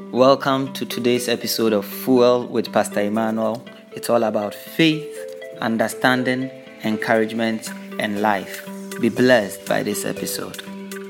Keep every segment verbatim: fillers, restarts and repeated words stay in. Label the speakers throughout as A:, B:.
A: Welcome to today's episode of Fuel with Pastor Emmanuel. It's all about faith, understanding, encouragement, and life. Be blessed by this episode.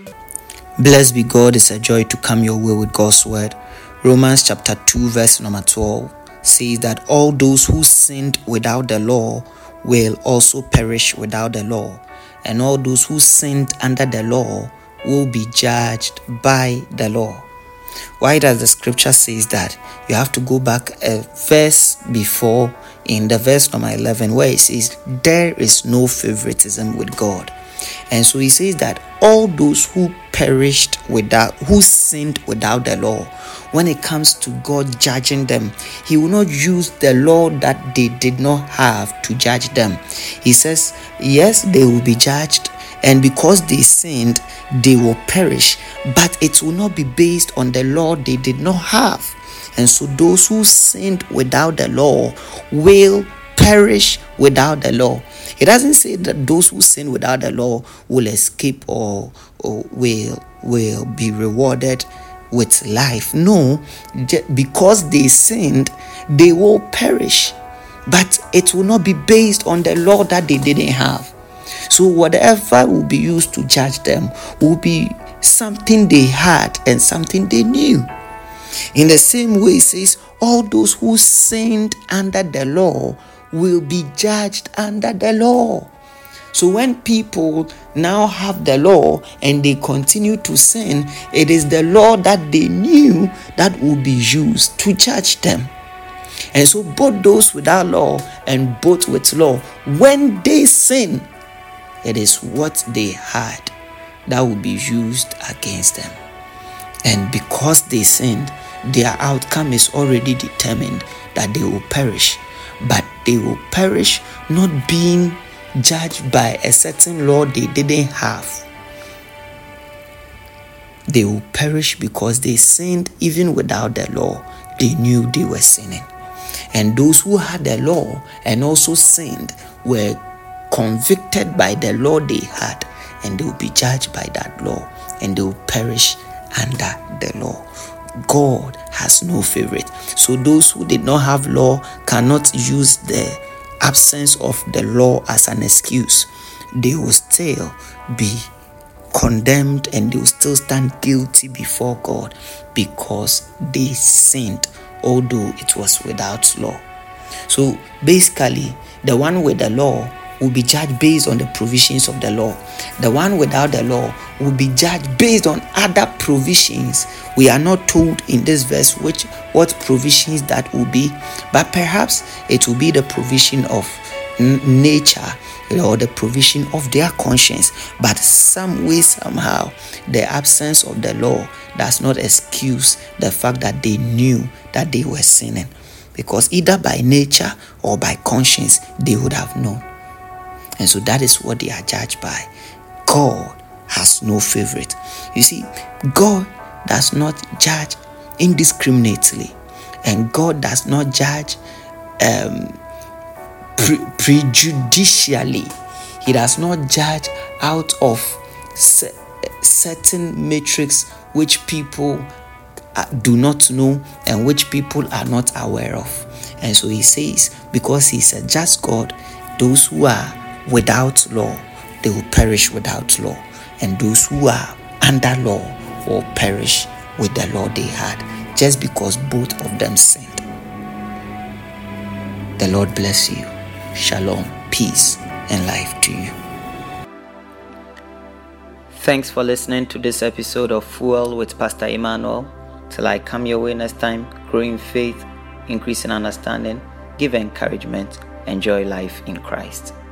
A: Blessed be God, it's a joy to come your way with God's word. Romans chapter two verse number twelve says that all those who sinned without the law will also perish without the law, and all those who sinned under the law will be judged by the law. Why does the scripture says that? You have to go back a verse before in the verse number eleven where it says there is no favoritism with God. And so he says that all those who perished without, who sinned without the law, when it comes to God judging them, he will not use the law that they did not have to judge them. He says, yes, they will be judged, and because they sinned, they will perish, but it will not be based on the law they did not have. And so those who sinned without the law will perish without the law. It doesn't say that those who sin without the law will escape or, or will, will be rewarded with life. No, because they sinned, they will perish, but it will not be based on the law that they didn't have. So whatever will be used to judge them will be something they had and something they knew. In the same way, it says all those who sinned under the law will be judged under the law. So when people now have the law and they continue to sin, it is the law that they knew that will be used to judge them. And so both those without law and both with law, when they sin, it is what they had that will be used against them. And because they sinned, their outcome is already determined that they will perish. But they will perish not being judged by a certain law they didn't have. They will perish because they sinned even without the law. They knew they were sinning. And those who had the law and also sinned were convicted by the law they had, and they will be judged by that law, and they will perish under the law. God has no favorite. So those who did not have law cannot use the absence of the law as an excuse. They will still be condemned and they will still stand guilty before God because they sinned, although it was without law. So basically, the one with the law will be judged based on the provisions of the law. The one without the law will be judged based on other provisions. We are not told in this verse which what provisions that will be, but perhaps it will be the provision of n- nature or the provision of their conscience. But some way, somehow, the absence of the law does not excuse the fact that they knew that they were sinning, because either by nature or by conscience they would have known. And so that is what they are judged by. God has no favorite. You see, God does not judge indiscriminately, and God does not judge um, pre- prejudicially. He does not judge out of se- certain metrics which people do not know and which people are not aware of. And so he says, because he's a just God, those who are without law, they will perish without law, and those who are under law will perish with the law they had, just because both of them sinned. The Lord bless you. Shalom, peace, and life to you. Thanks for listening to this episode of Fuel with Pastor Emmanuel. Till I come your way next time, grow in faith, increase in understanding, give encouragement, enjoy life in Christ.